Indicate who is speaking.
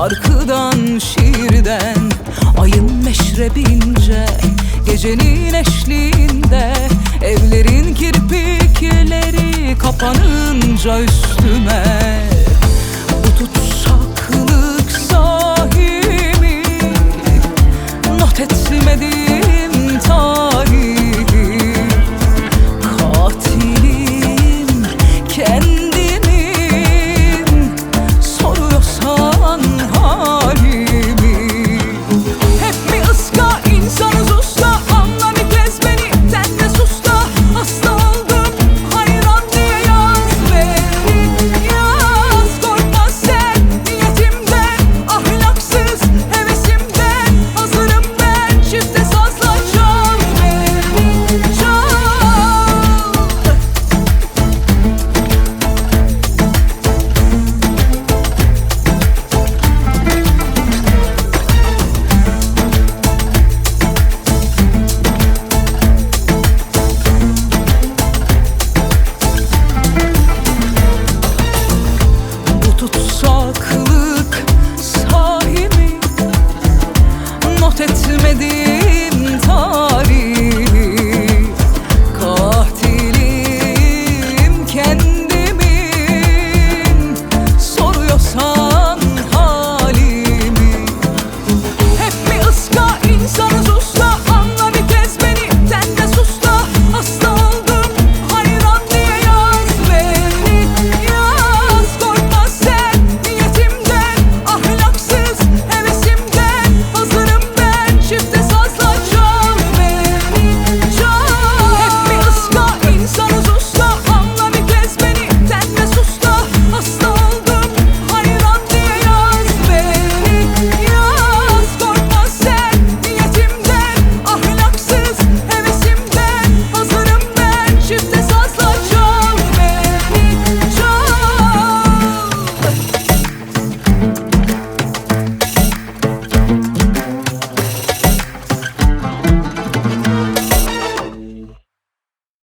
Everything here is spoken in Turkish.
Speaker 1: şarkıdan, şiirden, ayın meşrebince, gecenin eşliğinde, evlerin kirpikleri kapanınca üstüme, bu tutsaklık sahimi not etmedim tarihi. Katilim kendimim, soruyorsan halimi. Hep mi ıska, insanız usta, anla bir kez beni, sen de sus da. Hasta oldum, hayran diye yaz beni, yaz. Korkma sen niyetimden, ahlaksız hevesimden. Hazırım ben, çifte sazla çal beni, çal. Bu tutsaklık